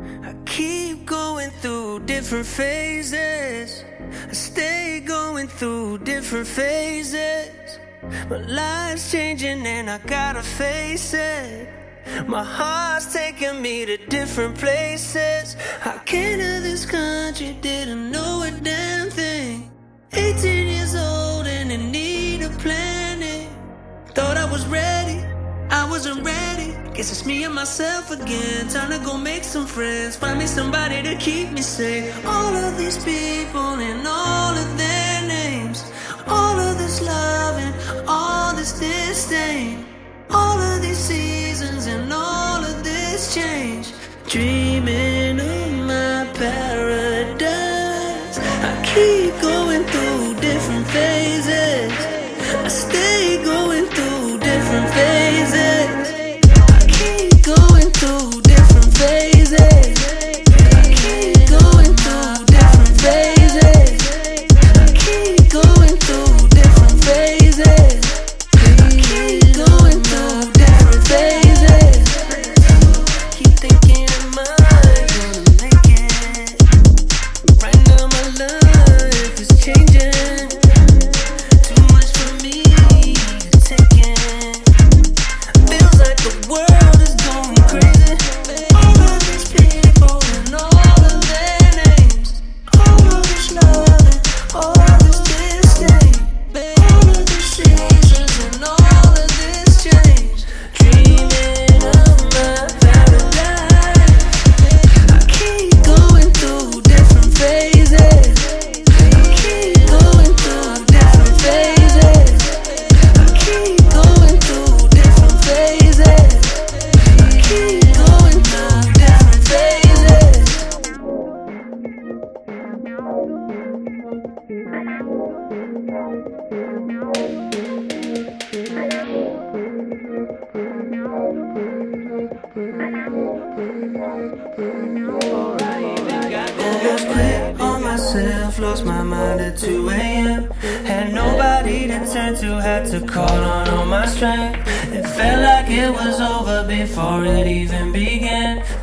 I keep going through different phases. I stay going through different phases. My life's changing and I gotta face it. My heart's taking me to different places. I came to this country, didn't know a damn thing. 18 years old and in need of planning. Thought I was ready, I wasn't ready. Guess it's me and myself again. Time to go make some friends, find me somebody to keep me safe. All of these people and all of their names, all of this love and all this disdain, all of these seasons and all of this change. Dreaming of my paradise. I keep going through different phases. I stay going through different phases. I keep going through different phases. I keep going through different phases. I keep going through different phases. I keep going through different phases. Keep thinking am I gonna make it? Right now my life is changing. Too much for me to take in. Feels like the world is going crazy. All of these people and all of their names, all of this love and all this disdain, all of these seasons and all of this change. Dreaming of my paradise. I keep going through different phases. I keep going through different phases. I keep going through different phases. I keep going through different phases. Almost quit on myself, lost my mind at 2 a.m. Had nobody to turn to, had to call on all my strength. It felt like it was over before it even began.